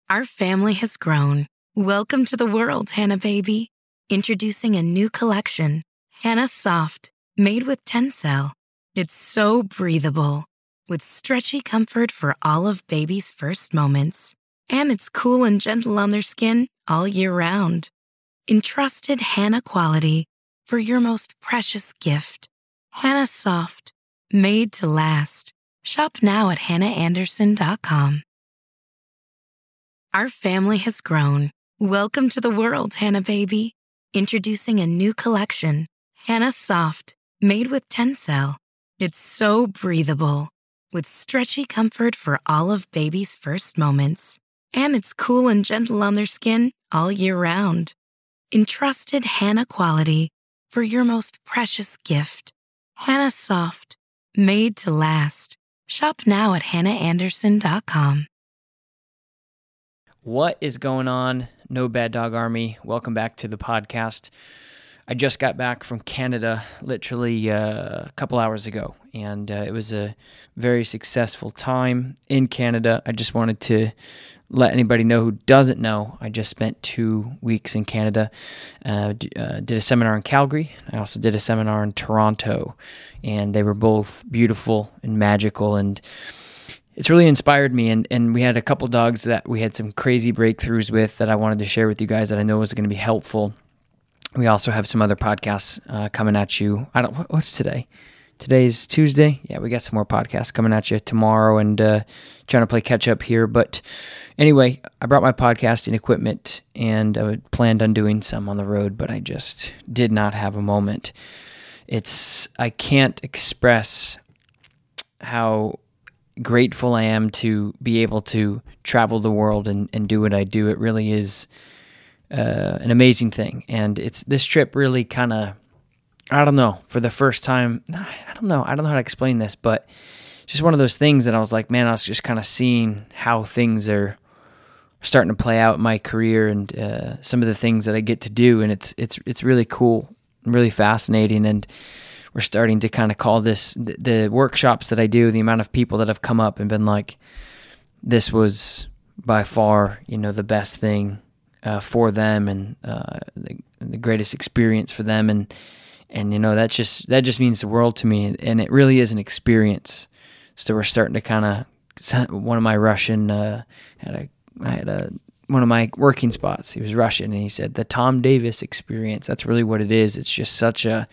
Our family has grown. Welcome to the world, Hannah baby. Introducing a new collection, Hannah Soft, made with Tencel. It's so breathable, with stretchy comfort for all of baby's first moments. And it's cool and gentle on their skin all year round. Entrusted Hannah quality for your most precious gift. Hannah Soft, made to last. Shop now at hannahanderson.com. Our family has grown. Welcome to the world, Hannah baby. Introducing a new collection, Hannah Soft, made with Tencel. It's so breathable, with stretchy comfort for all of baby's first moments. And it's cool and gentle on their skin all year round. Entrusted Hannah quality for your most precious gift. Hannah Soft, made to last. Shop now at hannahanderson.com. What is going on, No Bad Dog Army? Welcome back to the podcast. I just got back from Canada literally a couple hours ago, and it was a very successful time in Canada. I just wanted to let anybody know who doesn't know, I just spent 2 weeks in Canada, did a seminar in Calgary. I also did a seminar in Toronto, and they were both beautiful and magical, and it's really inspired me, and we had a couple dogs that we had some crazy breakthroughs with that I wanted to share with you guys that I know was going to be helpful. We also have some other podcasts coming at you. What's today? Today's Tuesday. Yeah, we got some more podcasts coming at you tomorrow, and trying to play catch up here. But anyway, I brought my podcasting equipment, and I planned on doing some on the road, but I just did not have a moment. I can't express how grateful I am to be able to travel the world and do what I do. It really is an amazing thing. And this trip really kind of, I don't know, for the first time, I don't know how to explain this, but just one of those things that I was like, man, I was just kind of seeing how things are starting to play out in my career and some of the things that I get to do. And it's really cool and really fascinating. And we're starting to kind of call this, the workshops that I do, the amount of people that have come up and been like, this was by far, the best thing for them and the greatest experience for them. And that just means the world to me. And it really is an experience. So we're starting to kind of, one of my Russian, one of my working spots, he was Russian, and he said, the Tom Davis experience. That's really what it is. It's just such a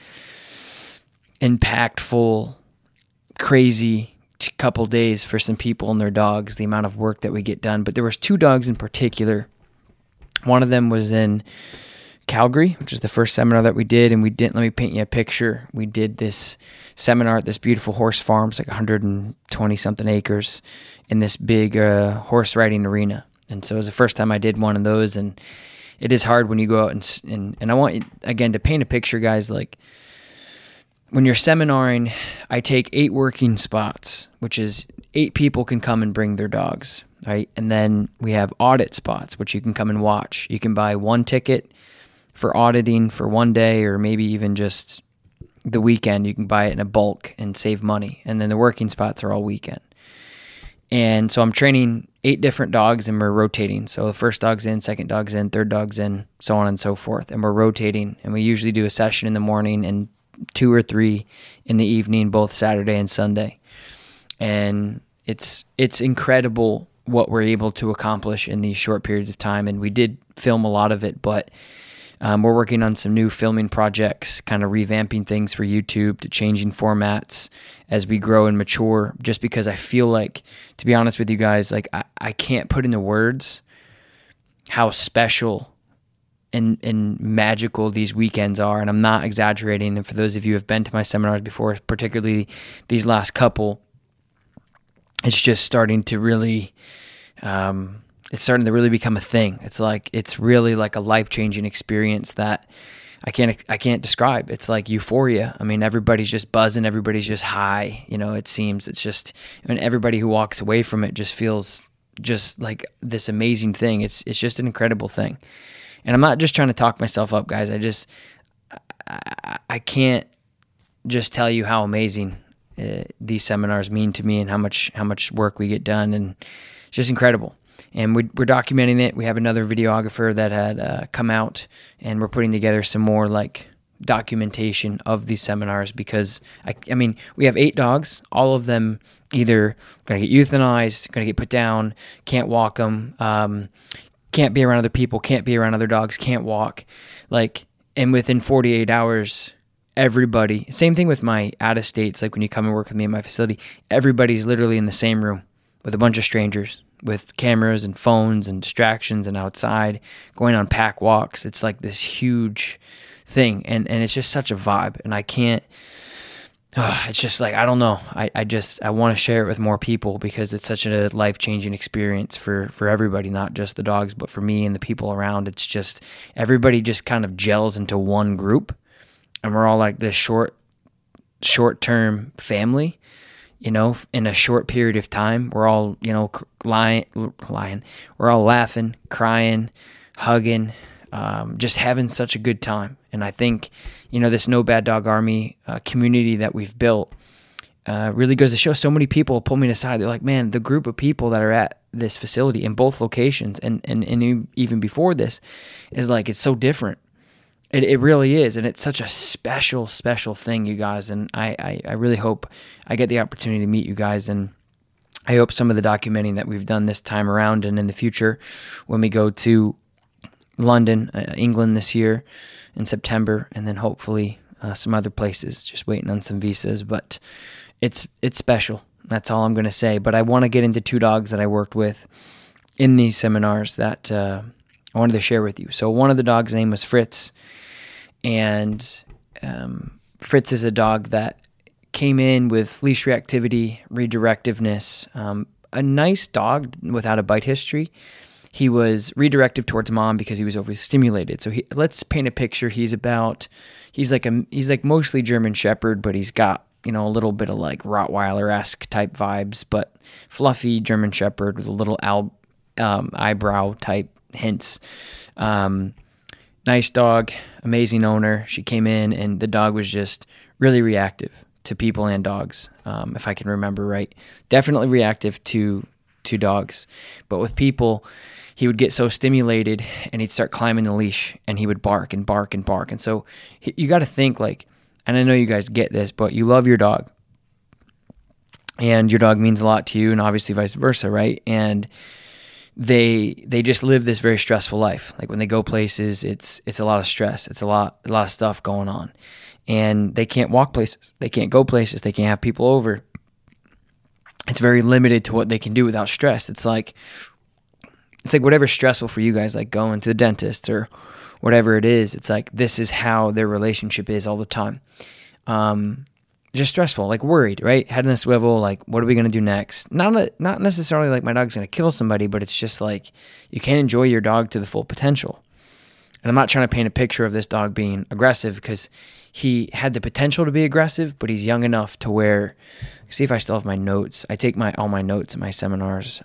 impactful, crazy couple days for some people and their dogs, the amount of work that we get done. But there was 2 dogs in particular. One of them was in Calgary, which is the first seminar that we did, and let me paint you a picture. We did this seminar at this beautiful horse farm. It's like 120 something acres in this big horse riding arena. And so it was the first time I did one of those, and it is hard when you go out and I want you, again, to paint a picture, guys, like when you're seminaring, I take 8 working spots, which is 8 people can come and bring their dogs, right? And then we have audit spots, which you can come and watch. You can buy 1 ticket for auditing for 1 day, or maybe even just the weekend. You can buy it in a bulk and save money. And then the working spots are all weekend. And so I'm training 8 different dogs, and we're rotating. So the first dog's in, second dog's in, third dog's in, so on and so forth. And we're rotating. And we usually do a session in the morning and 2 or 3 in the evening, both Saturday and Sunday. And it's incredible what we're able to accomplish in these short periods of time. And we did film a lot of it, but we're working on some new filming projects, kind of revamping things for YouTube, to changing formats as we grow and mature, just because I feel like, to be honest with you guys, like I can't put into words how special and magical these weekends are. And I'm not exaggerating. And for those of you who have been to my seminars before, particularly these last couple, it's just starting to really, become a thing. It's really like a life-changing experience that I can't describe. It's like euphoria. I mean, everybody's just buzzing. Everybody's just high. It seems it's just, and everybody who walks away from it just feels just like this amazing thing. It's just an incredible thing. And I'm not just trying to talk myself up, guys. I can't just tell you how amazing these seminars mean to me and how much work we get done, and it's just incredible. And we're documenting it. We have another videographer that had come out, and we're putting together some more like documentation of these seminars, because I mean, we have 8 dogs, all of them either going to get euthanized, going to get put down, can't walk them, can't be around other people, can't be around other dogs, can't walk. Like, and within 48 hours, everybody, same thing with my out-of-states, like when you come and work with me in my facility, everybody's literally in the same room with a bunch of strangers with cameras and phones and distractions and outside, going on pack walks. It's like this huge thing, and it's just such a vibe, and I can't, it's just like, I don't know, I want to share it with more people, because it's such a life-changing experience for everybody, not just the dogs, but for me and the people around. It's just, everybody just kind of gels into one group, and we're all like this short-term family, you know, in a short period of time. We're all, you know, lying, we're all laughing, crying, hugging, just having such a good time. And I think, you know, this No Bad Dog Army community that we've built really goes to show. So many people pull me aside. They're like, man, the group of people that are at this facility in both locations and even before this is like, it's so different. It really is. And it's such a special, special thing, you guys. And I really hope I get the opportunity to meet you guys. And I hope some of the documenting that we've done this time around and in the future, when we go to London, England this year in September, and then hopefully some other places, just waiting on some visas. But it's special. That's all I'm going to say. But I want to get into 2 dogs that I worked with in these seminars that I wanted to share with you. So one of the dogs' name was Fritz, and Fritz is a dog that came in with leash reactivity, redirectiveness, a nice dog without a bite history. He was redirective towards mom because he was overstimulated. So let's paint a picture. He's like mostly German Shepherd, but he's got, you know, a little bit of like Rottweiler-esque type vibes, but fluffy German Shepherd with a little eyebrow type hints. Nice dog, amazing owner. She came in, and the dog was just really reactive to people and dogs, if I can remember right. Definitely reactive to dogs, but with people, he would get so stimulated and he'd start climbing the leash, and he would bark and bark and bark. And so you got to think like, and I know you guys get this, but you love your dog, and your dog means a lot to you, and obviously vice versa, right? And they just live this very stressful life. Like when they go places, it's a lot of stress. It's a lot of stuff going on, and they can't walk places. They can't go places. They can't have people over. It's very limited to what they can do without stress. It's like whatever's stressful for you guys, like going to the dentist or whatever it is. It's like, this is how their relationship is all the time. Just stressful, like worried, right? Head in a swivel, like, what are we going to do next? Not necessarily like my dog's going to kill somebody, but it's just like, you can't enjoy your dog to the full potential. And I'm not trying to paint a picture of this dog being aggressive, because he had the potential to be aggressive, but he's young enough to where, see if I still have my notes. I take all my notes in my seminars.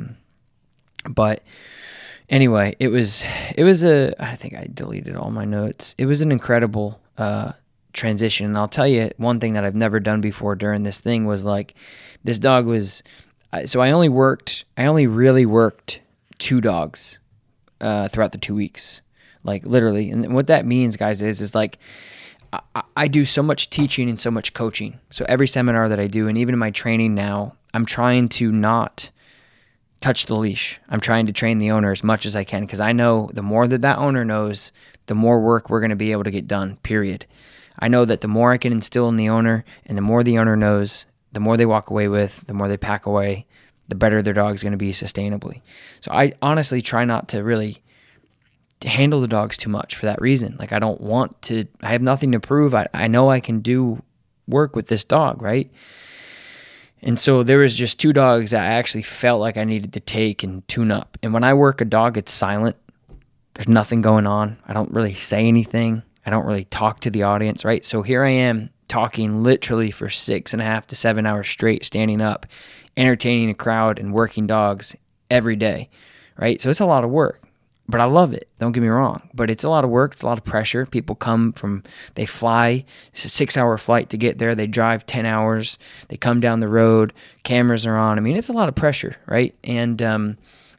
But anyway, it was I think I deleted all my notes. It was an incredible transition. And I'll tell you one thing that I've never done before during this thing was like, this dog was, so I only really worked 2 dogs throughout the 2 weeks, like literally. And what that means, guys, is like, I do so much teaching and so much coaching. So every seminar that I do, and even in my training now, I'm trying to not touch the leash. I'm trying to train the owner as much as I can, because I know the more that owner knows, the more work we're going to be able to get done, period. I know that the more I can instill in the owner, and the more the owner knows, the more they walk away with, the more they pack away, the better their dog's going to be sustainably. So I honestly try not to really handle the dogs too much for that reason. Like, I have nothing to prove. I know I can do work with this dog, right? And so there was just 2 dogs that I actually felt like I needed to take and tune up. And when I work a dog, it's silent. There's nothing going on. I don't really say anything. I don't really talk to the audience, right? So here I am talking literally for 6.5 to 7 hours straight, standing up, entertaining a crowd and working dogs every day, right? So it's a lot of work, but I love it. Don't get me wrong, but it's a lot of work. It's a lot of pressure. People they fly. It's a 6-hour flight to get there. They drive 10 hours. They come down the road. Cameras are on. I mean, it's a lot of pressure, right? And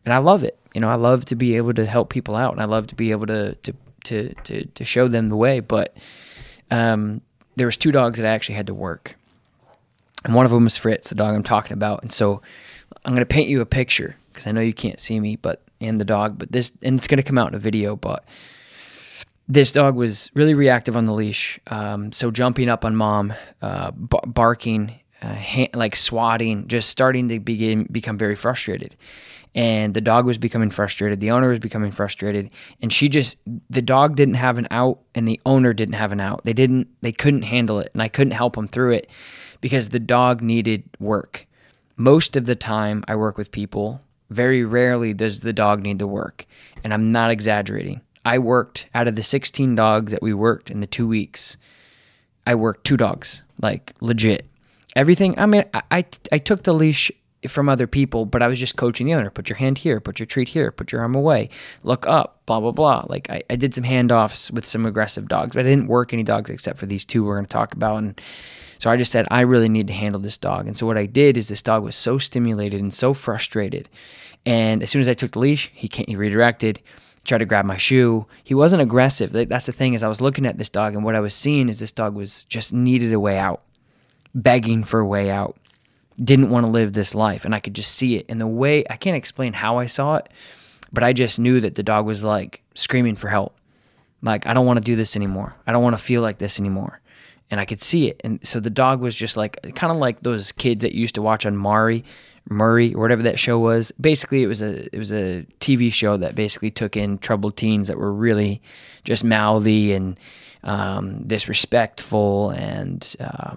And I love it. I love to be able to help people out, and I love to be able to show them the way. But there was 2 dogs that I actually had to work. And one of them was Fritz, the dog I'm talking about. And so I'm going to paint you a picture, because I know you can't see me and the dog, but it's going to come out in a video. But this dog was really reactive on the leash. So jumping up on mom, barking, like swatting, just starting to become very frustrated. And the dog was becoming frustrated. The owner was becoming frustrated. And the dog didn't have an out, and the owner didn't have an out. They couldn't handle it, and I couldn't help them through it because the dog needed work. Most of the time I work with people, very rarely does the dog need to work. And I'm not exaggerating. I worked, out of the 16 dogs that we worked in the 2 weeks, I worked 2 dogs, like legit. Everything, I mean, I took the leash from other people, but I was just coaching the owner. Put your hand here, put your treat here, put your arm away, look up, blah, blah, blah. Like I did some handoffs with some aggressive dogs, but I didn't work any dogs except for these 2 we're going to talk about. And so I just said, I really need to handle this dog. And so what I did is this dog was so stimulated and so frustrated. And as soon as I took the leash, he redirected, tried to grab my shoe. He wasn't aggressive. That's the thing, is I was looking at this dog, and what I was seeing is this dog was just needed a way out, begging for a way out, didn't want to live this life. And I could just see it. And the way, I can't explain how I saw it, but I just knew that the dog was like screaming for help. Like, I don't want to do this anymore. I don't want to feel like this anymore. And I could see it. And so the dog was just like, kind of like those kids that you used to watch on Maury, or whatever that show was. Basically, it was a TV show that basically took in troubled teens that were really just mouthy and disrespectful and,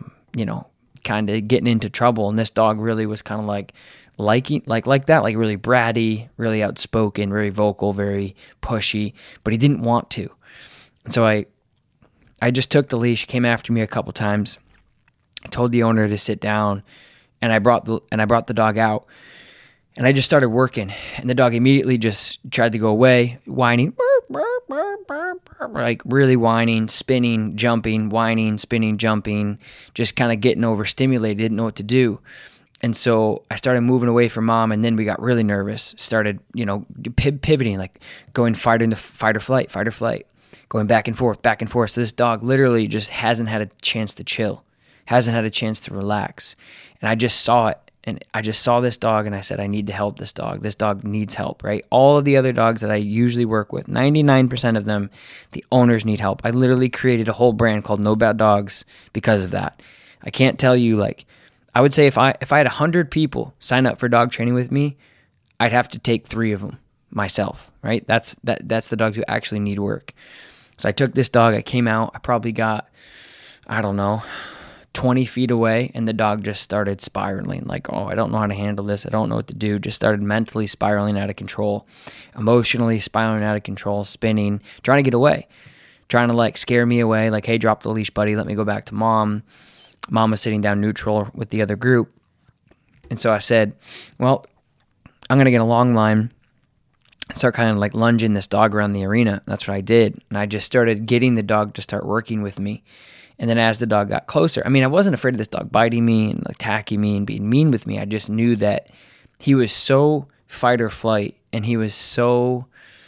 kind of getting into trouble. And this dog really was kind of like that, like really bratty, really outspoken, very vocal, very pushy, but he didn't want to. And so I just took the leash. He came after me a couple times. I told the owner to sit down, and I brought the dog out, and I just started working. And the dog immediately just tried to go away, whining, like really whining, spinning, jumping, whining, spinning, jumping, just kind of getting overstimulated, didn't know what to do. And so I started moving away from mom, and then we got really nervous, started, pivoting, like going fight or flight, going back and forth. So this dog literally just hasn't had a chance to chill, hasn't had a chance to relax. And I just saw it, and I just saw this dog, and I said, I need to help this dog. This dog needs help, right? All of the other dogs that I usually work with, 99% of them, the owners need help. I literally created a whole brand called No Bad Dogs because of that. I can't tell you, like, I would say if I had 100 people sign up for dog training with me, I'd have to take 3 of them myself, right? That's the dogs who actually need work. So I took this dog, I came out, I probably got, 20 feet away, and the dog just started spiraling, like, I don't know how to handle this, I don't know what to do, just started mentally spiraling out of control, emotionally spiraling out of control, spinning, trying to get away, trying to like scare me away, like, hey, drop the leash, buddy, let me go back to mom. Mom was sitting down neutral with the other group. And so I said, well, I'm going to get a long line and start kind of like lunging this dog around the arena. That's what I did. And I just started getting the dog to start working with me. And then as the dog got closer, I wasn't afraid of this dog biting me and attacking me and being mean with me. I just knew that he was so fight or flight, and he was so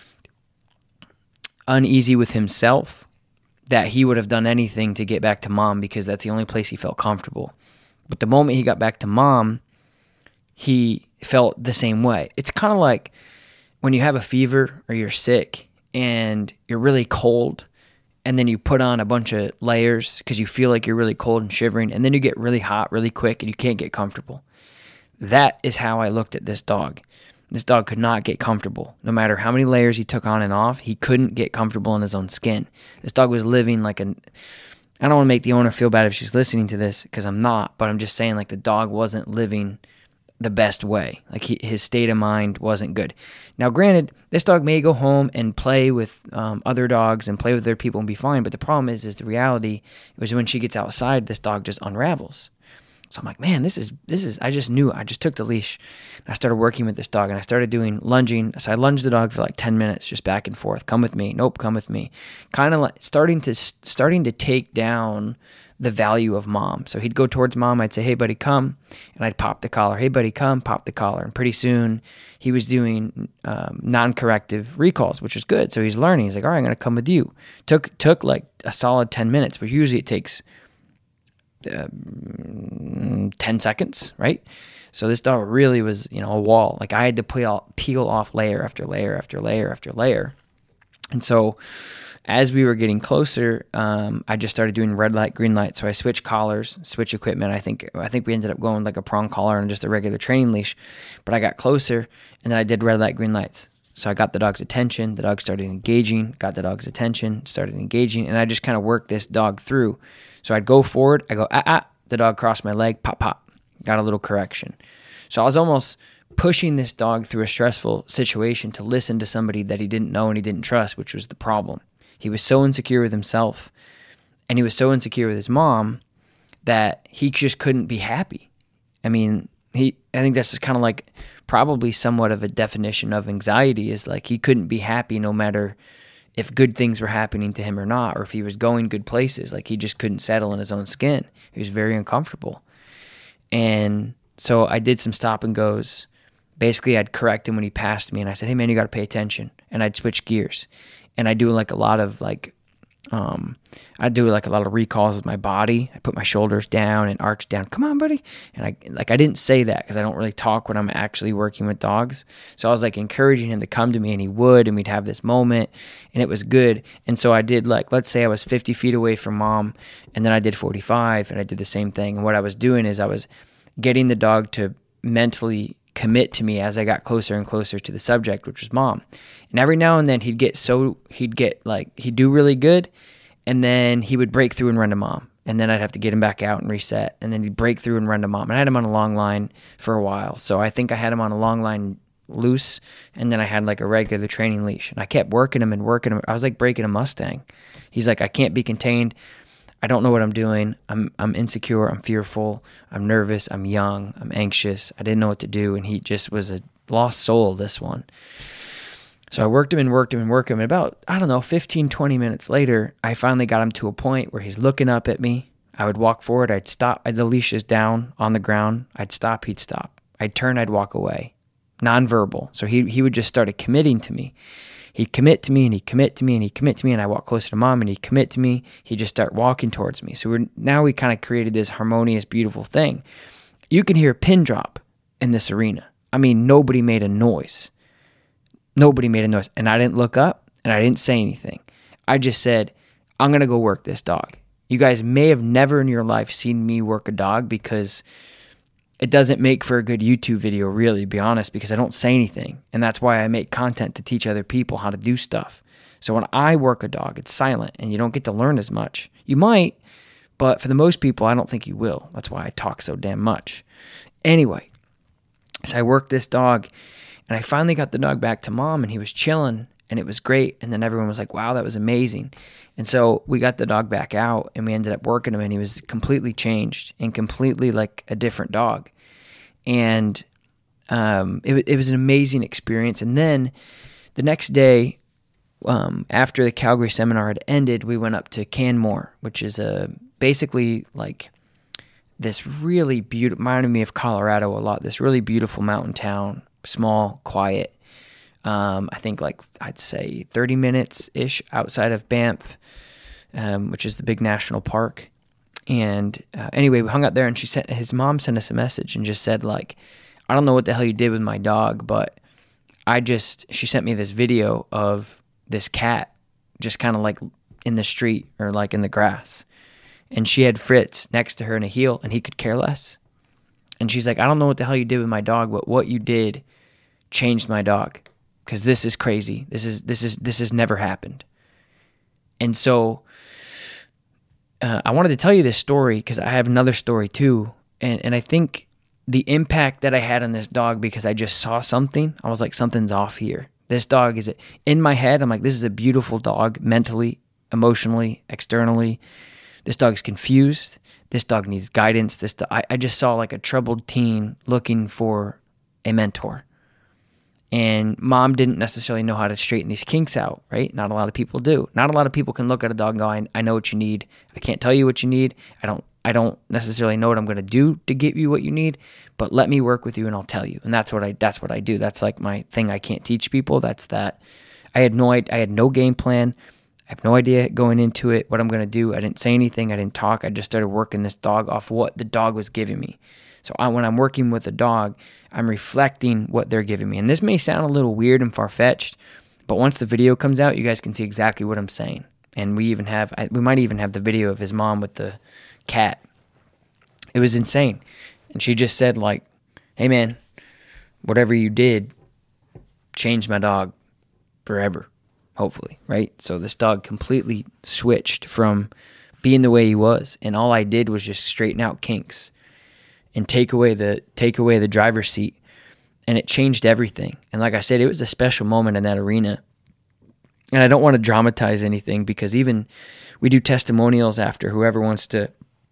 uneasy with himself that he would have done anything to get back to mom, because that's the only place he felt comfortable. But the moment he got back to mom, he felt the same way. It's kind of like when you have a fever or you're sick and you're really cold, and then you put on a bunch of layers because you feel like you're really cold and shivering, and then you get really hot really quick and you can't get comfortable. That is how I looked at this dog. This dog could not get comfortable. No matter how many layers he took on and off, he couldn't get comfortable in his own skin. This dog was living like I don't want to make the owner feel bad if she's listening to this, because I'm not, but I'm just saying, like, the dog wasn't living the best way. Like, his state of mind wasn't good. Now, granted, this dog may go home and play with other dogs and play with other people and be fine, but the problem is the reality was when she gets outside, this dog just unravels. So I'm like, man, this is, I just knew, I just took the leash and I started working with this dog and I started doing lunging. So I lunged the dog for like 10 minutes, just back and forth. Come with me. Nope. Come with me. Kind of like starting to take down the value of mom. So he'd go towards mom. I'd say, hey buddy, come. And I'd pop the collar. Hey buddy, come, pop the collar. And pretty soon he was doing non-corrective recalls, which is good. So he's learning. He's like, all right, I'm going to come with you. Took like a solid 10 minutes, but usually it takes 10 seconds, right? So this dog really was, a wall. Like I had to peel off layer after layer after layer after layer. And so as we were getting closer, I just started doing red light, green light. So I switched collars, switch equipment. I think we ended up going like a prong collar and just a regular training leash. But I got closer, and then I did red light, green lights. So I got the dog's attention. The dog started engaging. Got the dog's attention. Started engaging, and I just kind of worked this dog through. So I'd go forward. I go The dog crossed my leg. Pop, pop. Got a little correction. So I was almost pushing this dog through a stressful situation to listen to somebody that he didn't know and he didn't trust, which was the problem. He was so insecure with himself and he was so insecure with his mom that he just couldn't be happy. I mean, I think that's just kind of like probably somewhat of a definition of anxiety, is like he couldn't be happy no matter if good things were happening to him or not, or if he was going good places. Like he just couldn't settle in his own skin. He was very uncomfortable. And so I did some stop and goes. Basically, I'd correct him when he passed me, and I said, hey man, you got to pay attention. And I'd switch gears. And I do like a lot of recalls with my body. I put my shoulders down and arch down. Come on, buddy. And I didn't say that because I don't really talk when I'm actually working with dogs. So I was like encouraging him to come to me, and he would, and we'd have this moment, and it was good. And so I did, like, let's say I was 50 feet away from mom, and then I did 45, and I did the same thing. And what I was doing is I was getting the dog to mentally commit to me as I got closer and closer to the subject, which was mom. And every now and then he'd do really good, and then he would break through and run to mom. And then I'd have to get him back out and reset, and then he'd break through and run to mom. And I had him on a long line for a while. So I think I had him on a long line loose, and then I had like a regular training leash. And I kept working him and working him. I was like breaking a Mustang. He's like, I can't be contained. I don't know what I'm doing. I'm insecure. I'm fearful. I'm nervous. I'm young. I'm anxious. I didn't know what to do. And he just was a lost soul, this one. So I worked him and worked him and worked him. And about, 15, 20 minutes later, I finally got him to a point where he's looking up at me. I would walk forward. I'd stop. The leash is down on the ground. I'd stop. He'd stop. I'd turn. I'd walk away. Nonverbal. So he would just started committing to me. He'd commit to me, and he'd commit to me, and he'd commit to me, and I walk closer to mom, and he'd commit to me. He'd just start walking towards me. So we kind of created this harmonious, beautiful thing. You can hear a pin drop in this arena. I mean, nobody made a noise. Nobody made a noise. And I didn't look up, and I didn't say anything. I just said, I'm going to go work this dog. You guys may have never in your life seen me work a dog because it doesn't make for a good YouTube video, really, to be honest, because I don't say anything. And that's why I make content to teach other people how to do stuff. So when I work a dog, it's silent, and you don't get to learn as much. You might, but for the most people, I don't think you will. That's why I talk so damn much. Anyway, so I worked this dog, and I finally got the dog back to mom, and he was chilling, and it was great. And then everyone was like, wow, that was amazing. And so we got the dog back out, and we ended up working him, and he was completely changed and completely like a different dog. And it was an amazing experience. And then the next day, after the Calgary seminar had ended, we went up to Canmore, which is basically like this really beautiful, reminded me of Colorado a lot, this really beautiful mountain town, small, quiet. I think I'd say 30 minutes-ish outside of Banff, which is the big national park. And anyway, we hung out there, and his mom sent us a message and just said, like, I don't know what the hell you did with my dog, but she sent me this video of this cat just kind of like in the street or like in the grass. And she had Fritz next to her in a heel, and he could care less. And she's like, I don't know what the hell you did with my dog, but what you did changed my dog. Because this is crazy. This has never happened. And so I wanted to tell you this story because I have another story too. And I think the impact that I had on this dog, because I just saw something, I was like, something's off here. This dog is, in my head, I'm like, this is a beautiful dog, mentally, emotionally, externally. This dog's confused. This dog needs guidance. I just saw like a troubled teen looking for a mentor. And mom didn't necessarily know how to straighten these kinks out, right? Not a lot of people do. Not a lot of people can look at a dog and go, I know what you need. I can't tell you what you need. I don't necessarily know what I'm going to do to get you what you need, but let me work with you and I'll tell you. And that's what I do. That's like my thing I can't teach people. That's that. I had no game plan. I have no idea going into it what I'm going to do. I didn't say anything. I didn't talk. I just started working this dog off what the dog was giving me. So when I'm working with a dog, I'm reflecting what they're giving me. And this may sound a little weird and far-fetched, but once the video comes out, you guys can see exactly what I'm saying. And we might even have the video of his mom with the cat. It was insane. And she just said like, hey man, whatever you did changed my dog forever, hopefully, right? So this dog completely switched from being the way he was. And all I did was just straighten out kinks and take away the driver's seat, and it changed everything. And like I said, it was a special moment in that arena. And I don't want to dramatize anything, because even we do testimonials after, whoever wants to,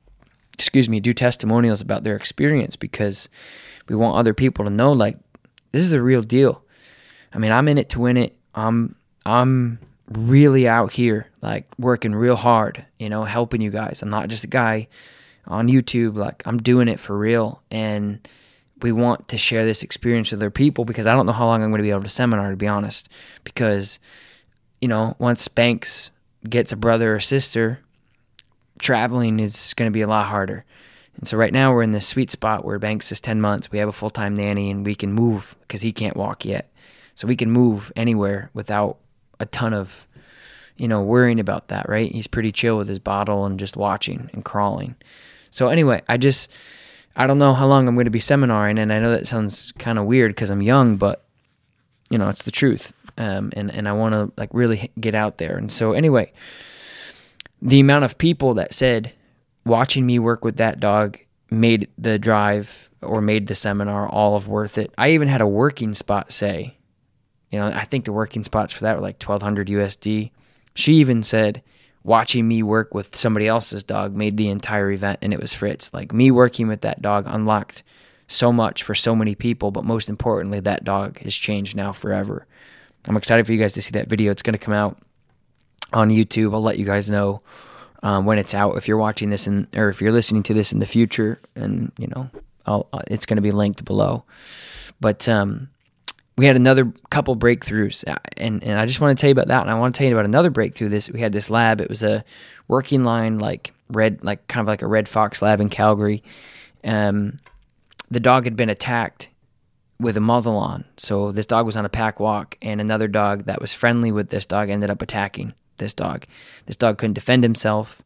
do testimonials about their experience, because we want other people to know like this is a real deal. I mean, I'm in it to win it. I'm really out here like working real hard, helping you guys. I'm not just a guy on YouTube, like I'm doing it for real. And we want to share this experience with other people, because I don't know how long I'm going to be able to seminar, to be honest, because, once Banks gets a brother or sister, traveling is going to be a lot harder. And so right now we're in this sweet spot where Banks is 10 months. We have a full-time nanny and we can move because he can't walk yet. So we can move anywhere without a ton of, worrying about that, right? He's pretty chill with his bottle and just watching and crawling. So anyway, I don't know how long I'm going to be seminaring, and I know that sounds kind of weird because I'm young, but it's the truth. And I want to like really get out there. And so anyway, the amount of people that said watching me work with that dog made the drive or made the seminar all of worth it. I even had a working spot say, I think the working spots for that were like $1,200 USD. She even said, watching me work with somebody else's dog made the entire event, and it was Fritz. Like me working with that dog unlocked so much for so many people, but most importantly, that dog has changed now forever. I'm excited for you guys to see that video. It's going to come out on YouTube. I'll let you guys know when it's out. If you're watching this or if you're listening to this in the future, and it's going to be linked below. But we had another couple breakthroughs, and I just want to tell you about that. And I want to tell you about another breakthrough. We had this lab. It was a working line, kind of like a red fox lab in Calgary. The dog had been attacked with a muzzle on. So this dog was on a pack walk, and another dog that was friendly with this dog ended up attacking this dog. This dog couldn't defend herself.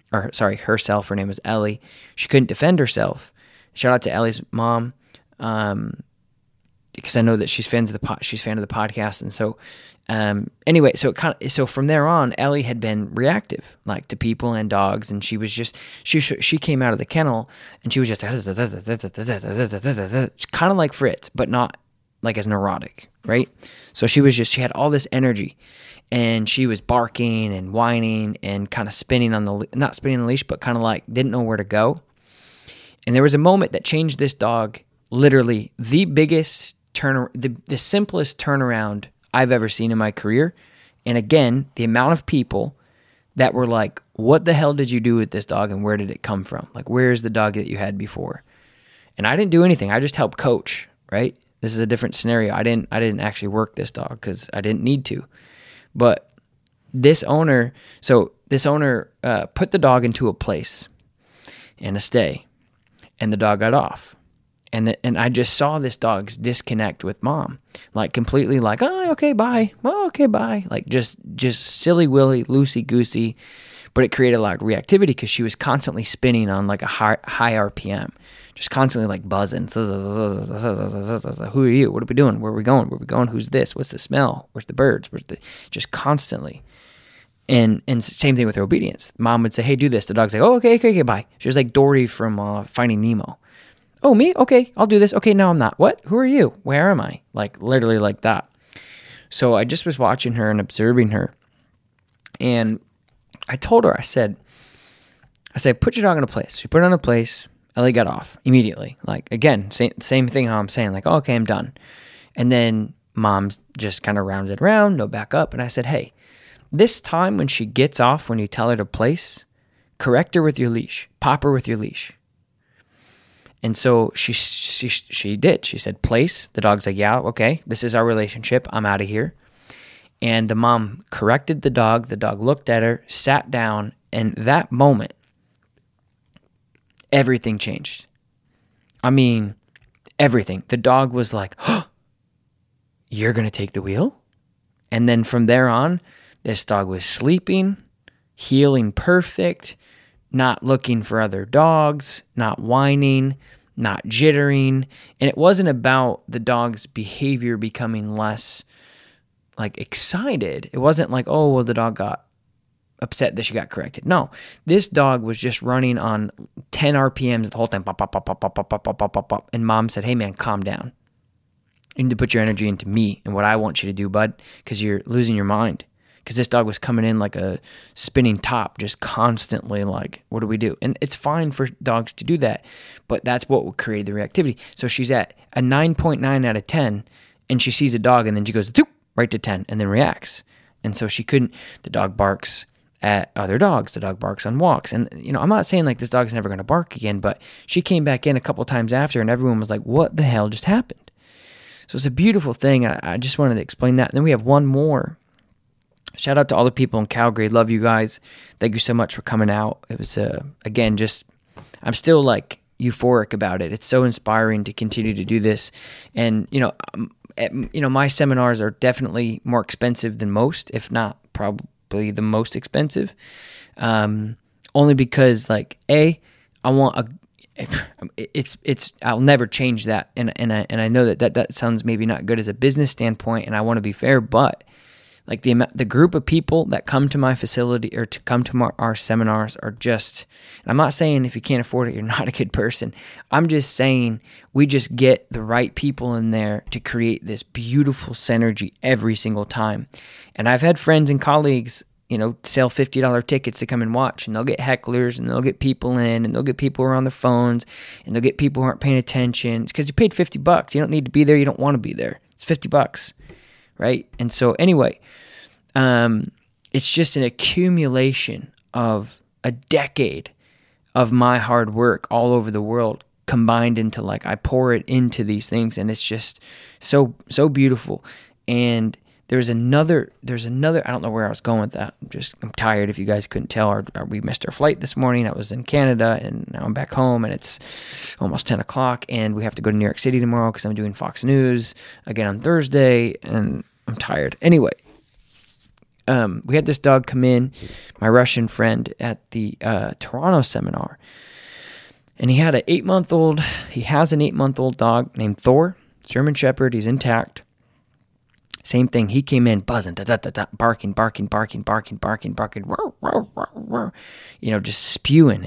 Her name was Ellie. She couldn't defend herself. Shout out to Ellie's mom. Because I know that she's fan of the podcast, and so anyway, so from there on, Ellie had been reactive, like to people and dogs, and she was just she came out of the kennel and she was just kind of like Fritz, but not like as neurotic, right? So she had all this energy, and she was barking and whining and kind of spinning not spinning the leash, but kind of like didn't know where to go. And there was a moment that changed this dog. Literally the biggest the simplest turnaround I've ever seen in my career. And again, the amount of people that were like, what the hell did you do with this dog, and where did it come from? Like, where's the dog that you had before? And I didn't do anything. I just helped coach, right? This is a different scenario. I didn't actually work this dog because I didn't need to. But this owner put the dog into a place and a stay, and the dog got off. And I just saw this dog's disconnect with mom, like completely like, oh, okay, bye. Oh, okay, bye. Like just silly willy, loosey goosey, but it created a lot of reactivity because she was constantly spinning on like a high RPM, just constantly like buzzing. Who are you? What are we doing? Where are we going? Who's this? What's the smell? Where's the birds? Just constantly. And same thing with her obedience. Mom would say, hey, do this. The dog's like, oh, okay, bye. She was like Dory from Finding Nemo. Oh, me? Okay, I'll do this. Okay, no, I'm not. What? Who are you? Where am I? Like, literally like that. So I just was watching her and observing her. And I told her, I said, I said, put your dog in a place. She put it in a place. Ellie got off immediately. Like, again, same thing how I'm saying, like, oh, okay, I'm done. And then mom's just kind of rounded around, no back up. And I said, hey, this time when she gets off, when you tell her to place, correct her with your leash. Pop her with your leash. And so she did. She said, place. The dog's like, yeah, okay, this is our relationship. I'm out of here. And the mom corrected the dog. The dog looked at her, sat down, and that moment, everything changed. I mean, everything. The dog was like, oh, you're going to take the wheel? And then from there on, this dog was sleeping, healing perfect, not looking for other dogs, not whining, not jittering. And it wasn't about the dog's behavior becoming less like excited. It wasn't like, oh, well, the dog got upset that she got corrected. No, this dog was just running on 10 RPMs the whole time. Pop, pop, pop, pop, pop, pop, pop, pop, pop, pop. And mom said, hey, man, calm down. You need to put your energy into me and what I want you to do, bud, because you're losing your mind. Because this dog was coming in like a spinning top, just constantly like, what do we do? And it's fine for dogs to do that, but that's what will create the reactivity. So she's at a 9.9 out of 10, and she sees a dog, and then she goes right to 10 and then reacts. And so she couldn't, the dog barks at other dogs. The dog barks on walks. And, you know, I'm not saying like this dog's never going to bark again, but she came back in a couple times after, and everyone was like, what the hell just happened? So it's a beautiful thing. I just wanted to explain that. And then we have one more. Shout out to all the people in Calgary. Love you guys. Thank you so much for coming out. It was, again, just, I'm still like euphoric about it. It's so inspiring to continue to do this. And, my seminars are definitely more expensive than most, if not probably the most expensive. Only because like, I want I'll never change that. And I know that sounds maybe not good as a business standpoint, and I want to be fair, but like the group of people that come to my facility or to come to our seminars are just, and I'm not saying if you can't afford it, you're not a good person. I'm just saying we just get the right people in there to create this beautiful synergy every single time. And I've had friends and colleagues, sell $50 tickets to come and watch, and they'll get hecklers, and they'll get people in, and they'll get people who are on their phones, and they'll get people who aren't paying attention. It's because you paid $50. You don't need to be there. You don't want to be there. It's $50. Right? And so anyway, it's just an accumulation of a decade of my hard work all over the world combined into like, I pour it into these things, and it's just so beautiful. And there's another, I don't know where I was going with that. I'm tired. If you guys couldn't tell, we missed our flight this morning. I was in Canada, and now I'm back home, and it's almost 10 o'clock, and we have to go to New York City tomorrow because I'm doing Fox News again on Thursday, and I'm tired. Anyway, we had this dog come in, my Russian friend, at the Toronto seminar, and he has an 8-month-old dog named Thor, German Shepherd. He's intact. Same thing. He came in buzzing, barking, just spewing.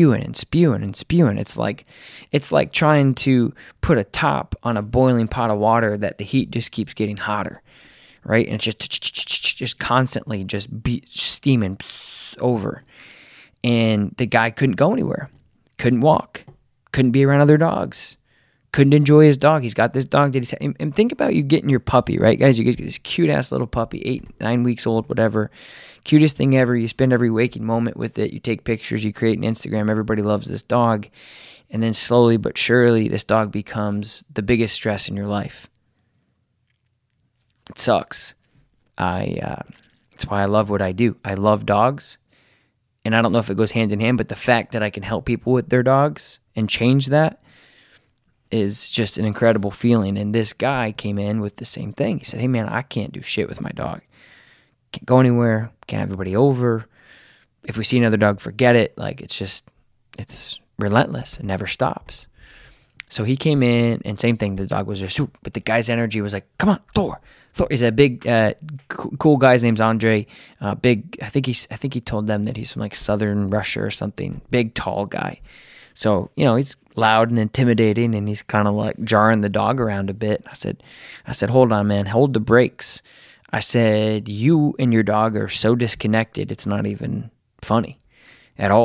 It's like trying to put a top on a boiling pot of water that the heat just keeps getting hotter, right? And it's just constantly steaming over. And the guy couldn't go anywhere, couldn't walk, couldn't be around other dogs. Couldn't enjoy his dog. He's got this dog that he's, and think about you getting your puppy, right, guys? You get this cute ass little puppy, 8-9 weeks old, whatever, cutest thing ever. You spend every waking moment with it. You take pictures. You create an Instagram. Everybody loves this dog, and then slowly but surely, this dog becomes the biggest stress in your life. It sucks. That's why I love what I do. I love dogs, and I don't know if it goes hand in hand, but the fact that I can help people with their dogs and change that is just an incredible feeling. And this guy came in with the same thing. He said, hey man, I can't do shit with my dog. Can't go anywhere. Can't have everybody over. If we see another dog, forget it. Like, it's relentless. It never stops. So he came in, and same thing. The dog was just, but the guy's energy was like, come on, Thor. He's a big, cool guy. His name's Andre. I think he told them that he's from like southern Russia or something. Big, tall guy. So, he's loud and intimidating, and he's kind of like jarring the dog around a bit. I said, hold on, man, hold the brakes. I said, you and your dog are so disconnected, it's not even funny at all.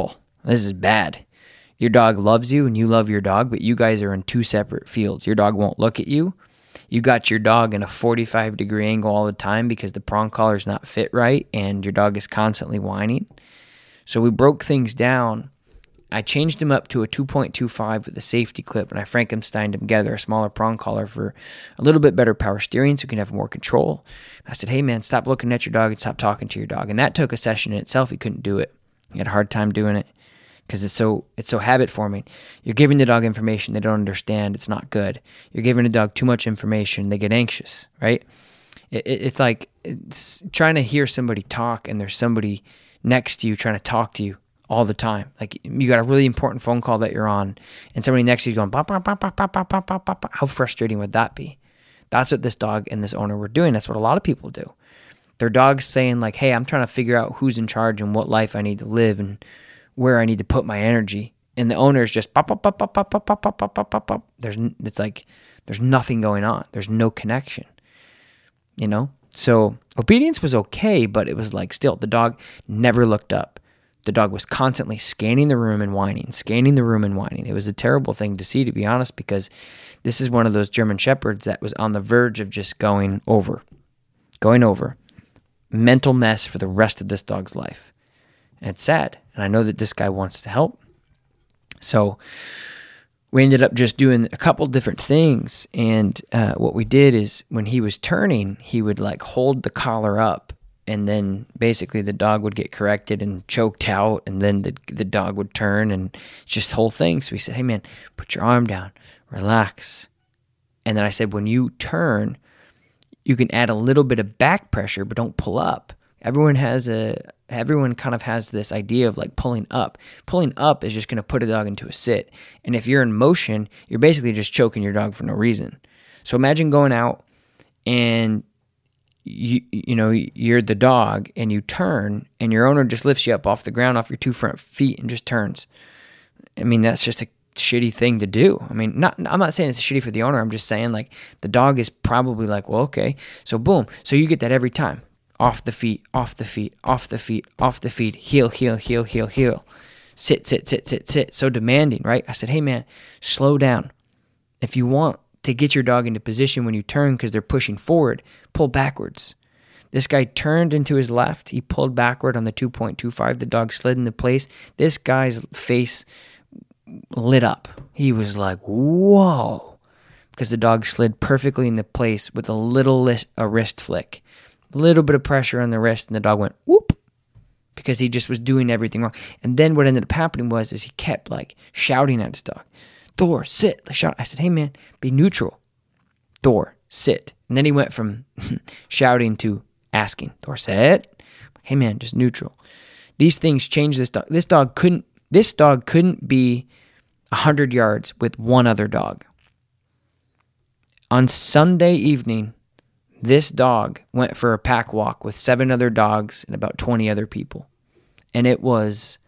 This is bad. Your dog loves you and you love your dog, but you guys are in two separate fields. Your dog won't look at you. You got your dog in a 45-degree angle all the time because the prong collar is not fit right and your dog is constantly whining. So we broke things down. I changed him up to a 2.25 with a safety clip, and I Frankensteined him together, a smaller prong collar for a little bit better power steering so he can have more control. I said, hey, man, stop looking at your dog and stop talking to your dog. And that took a session in itself. He couldn't do it. He had a hard time doing it because it's so habit forming. You're giving the dog information they don't understand. It's not good. You're giving the dog too much information. They get anxious, right? It's like it's trying to hear somebody talk and there's somebody next to you trying to talk to you all the time. Like you got a really important phone call that you're on and somebody next to you is going, bop, bop, bop, bop, bop, bop, bop, bop. How frustrating would that be? That's what this dog and this owner were doing. That's what a lot of people do. Their dog's saying like, hey, I'm trying to figure out who's in charge and what life I need to live and where I need to put my energy. And the owner's just pop, pop, pop, pop, pop, pop, pop, pop, pop, pop, pop. It's like there's nothing going on. There's no connection, you know? So obedience was okay, but it was like still the dog never looked up. The dog was constantly scanning the room and whining, scanning the room and whining. It was a terrible thing to see, to be honest, because this is one of those German Shepherds that was on the verge of just going over. Mental mess for the rest of this dog's life. And it's sad. And I know that this guy wants to help. So we ended up just doing a couple different things. And what we did is when he was turning, he would like hold the collar up. And then basically the dog would get corrected and choked out. And then the dog would turn and just the whole thing. So we said, hey, man, put your arm down, relax. And then I said, when you turn, you can add a little bit of back pressure, but don't pull up. Everyone kind of has this idea of like pulling up. Pulling up is just going to put a dog into a sit. And if you're in motion, you're basically just choking your dog for no reason. So imagine going out and you're the dog and you turn and your owner just lifts you up off the ground, off your two front feet and just turns. I mean, that's just a shitty thing to do. I mean, I'm not saying it's shitty for the owner. I'm just saying like the dog is probably like, well, okay. So boom. So you get that every time. Off the feet, off the feet, off the feet, off the feet, heel, heel, heel, heel, heel. Sit, sit, sit, sit, sit. So demanding, right? I said, hey man, slow down. If you want to get your dog into position when you turn because they're pushing forward, pull backwards. This guy turned into his left. He pulled backward on the 2.25. The dog slid into place. This guy's face lit up. He was like, whoa. Because the dog slid perfectly into place with a wrist flick. A little bit of pressure on the wrist, and the dog went, whoop, because he just was doing everything wrong. And then what ended up happening was he kept like shouting at his dog, Thor, sit. Like, shout. I said, hey, man, be neutral. Thor, sit. And then he went from shouting to asking, Thor, sit. Hey, man, just neutral. These things changed this dog. This dog couldn't be 100 yards with one other dog. On Sunday evening, this dog went for a pack walk with 7 other dogs and about 20 other people. And it was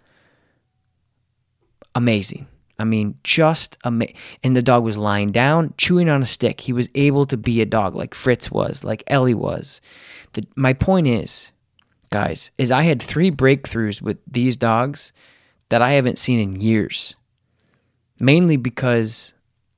amazing. I mean, just amazing. And the dog was lying down, chewing on a stick. He was able to be a dog like Fritz was, like Ellie was. My point is, guys, is I had 3 breakthroughs with these dogs that I haven't seen in years. Mainly because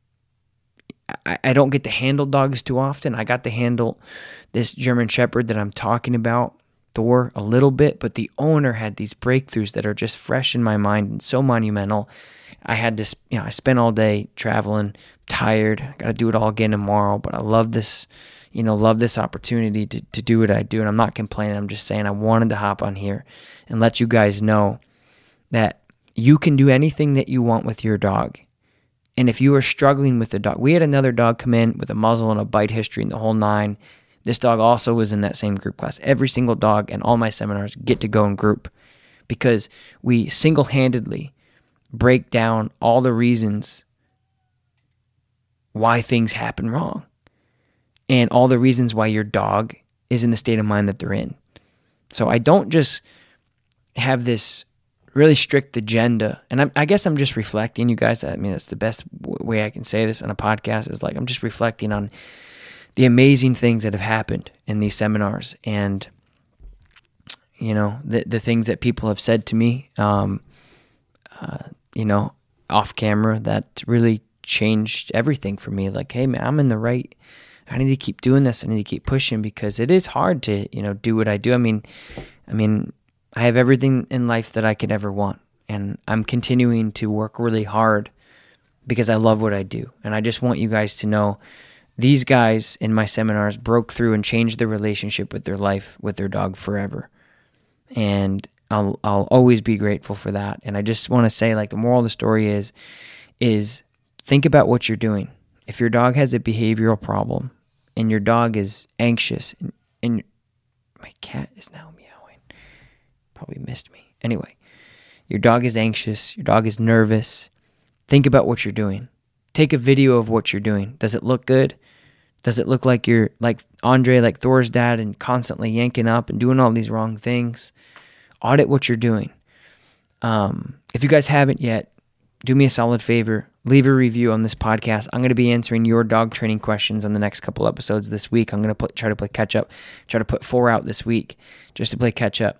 I don't get to handle dogs too often. I got to handle this German Shepherd that I'm talking about, Thor, a little bit, but the owner had these breakthroughs that are just fresh in my mind and so monumental. I had to, I spent all day traveling, tired. I got to do it all again tomorrow, but I love this, love this opportunity to do what I do, and I'm not complaining. I'm just saying I wanted to hop on here and let you guys know that you can do anything that you want with your dog. And if you are struggling with a dog, we had another dog come in with a muzzle and a bite history and the whole 9. This dog also was in that same group class. Every single dog in all my seminars get to go in group because we single-handedly break down all the reasons why things happen wrong and all the reasons why your dog is in the state of mind that they're in. So I don't just have this really strict agenda. And I guess I'm just reflecting, you guys. I mean, that's the best way I can say this on a podcast is like I'm just reflecting on the amazing things that have happened in these seminars and, the things that people have said to me. off camera that really changed everything for me. Like, hey man, I'm in the right. I need to keep doing this. I need to keep pushing because it is hard to, do what I do. I mean, I have everything in life that I could ever want, and I'm continuing to work really hard because I love what I do. And I just want you guys to know these guys in my seminars broke through and changed their relationship with their life, with their dog forever. And I'll always be grateful for that. And I just want to say, like, the moral of the story is think about what you're doing. If your dog has a behavioral problem and your dog is anxious and my cat is now meowing, probably missed me. Anyway, your dog is anxious, your dog is nervous. Think about what you're doing. Take a video of what you're doing. Does it look good? Does it look like you're like Andre, like Thor's dad, and constantly yanking up and doing all these wrong things? Audit what you're doing. If you guys haven't yet, do me a solid favor. Leave a review on this podcast. I'm going to be answering your dog training questions on the next couple episodes this week. I'm going to try to play catch up. Try to put 4 out this week just to play catch up.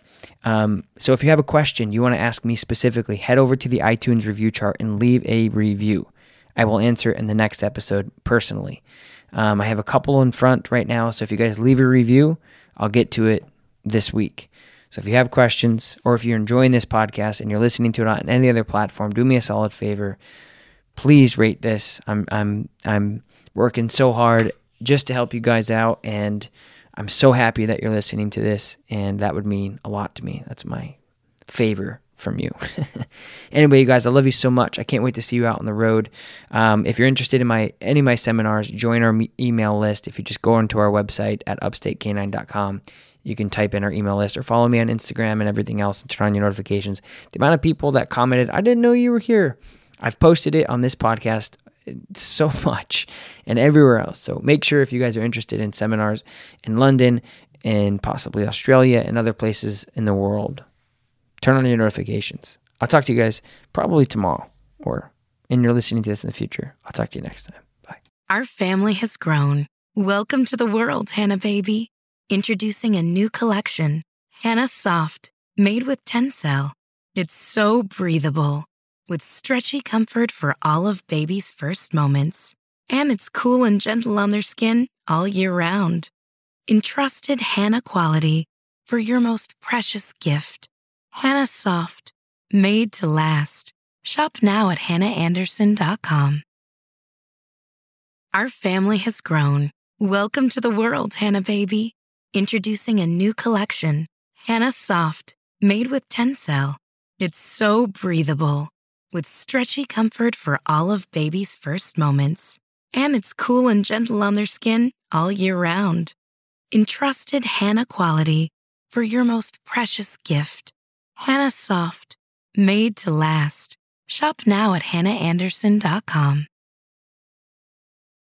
So if you have a question you want to ask me specifically, head over to the iTunes review chart and leave a review. I will answer it in the next episode personally. I have a couple in front right now, so if you guys leave a review, I'll get to it this week. So if you have questions, or if you're enjoying this podcast and you're listening to it on any other platform, do me a solid favor. Please rate this. I'm working so hard just to help you guys out, and I'm so happy that you're listening to this, and that would mean a lot to me. That's my favor from you. Anyway, you guys, I love you so much. I can't wait to see you out on the road. If you're interested in any of my seminars, join our email list. If you just go onto our website at upstatecanine.com, you can type in our email list or follow me on Instagram and everything else and turn on your notifications. The amount of people that commented, I didn't know you were here. I've posted it on this podcast so much and everywhere else. So make sure if you guys are interested in seminars in London and possibly Australia and other places in the world, turn on your notifications. I'll talk to you guys probably tomorrow, and you're listening to this in the future. I'll talk to you next time. Bye. Our family has grown. Welcome to the world, Hannah baby. Introducing a new collection, Hannah Soft, made with Tencel. It's so breathable, with stretchy comfort for all of baby's first moments. And it's cool and gentle on their skin all year round. Entrusted Hannah quality for your most precious gift. Hannah Soft, made to last. Shop now at hannahanderson.com. Our family has grown. Welcome to the world, Hannah baby. Introducing a new collection, Hannah Soft, made with Tencel. It's so breathable, with stretchy comfort for all of baby's first moments. And it's cool and gentle on their skin all year round. Entrusted Hannah quality for your most precious gift. Hannah Soft, made to last. Shop now at hannahanderson.com.